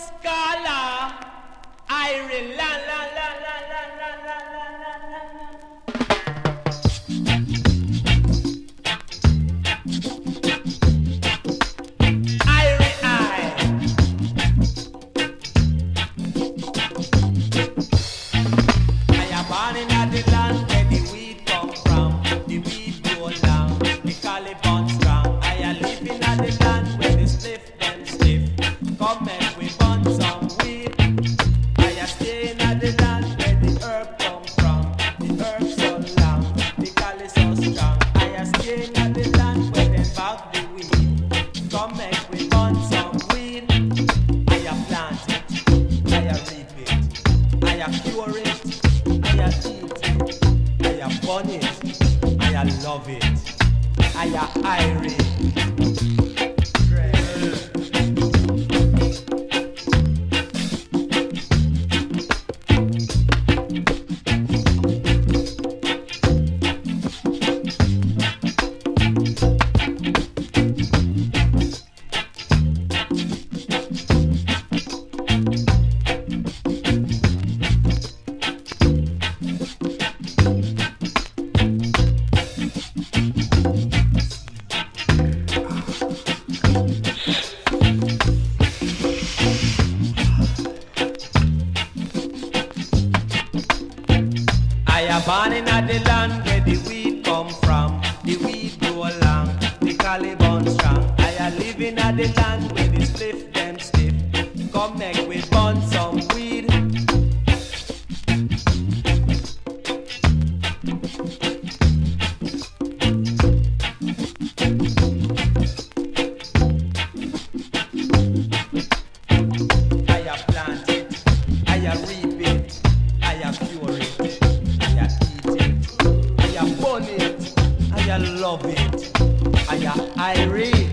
Scholar, Irie, la la la la la la la la la la. Irie, I. I am born in the land where the weed come from. The weed grow long, the Caliban strong. I am living in the land where the spliff them stiff. Come and we burn some weed. I am staying at the land where the herb come from. The herb so long, the cali so strong. I am staying at the land where they bag the weed. Come and we burn some weed. I am plant it, I am reap it, I am cure it, I am eat it, I am burn it, I am love it, I am Irie. I am born in the land where the weed come from. The weed grow long, the Caliban strong. I am living at the land where the spliff them stiff. Come make we burn some weed. I am plant it, I am reap it, I am cure it, I am eat it, I am burn it, I am love it, I am Irie.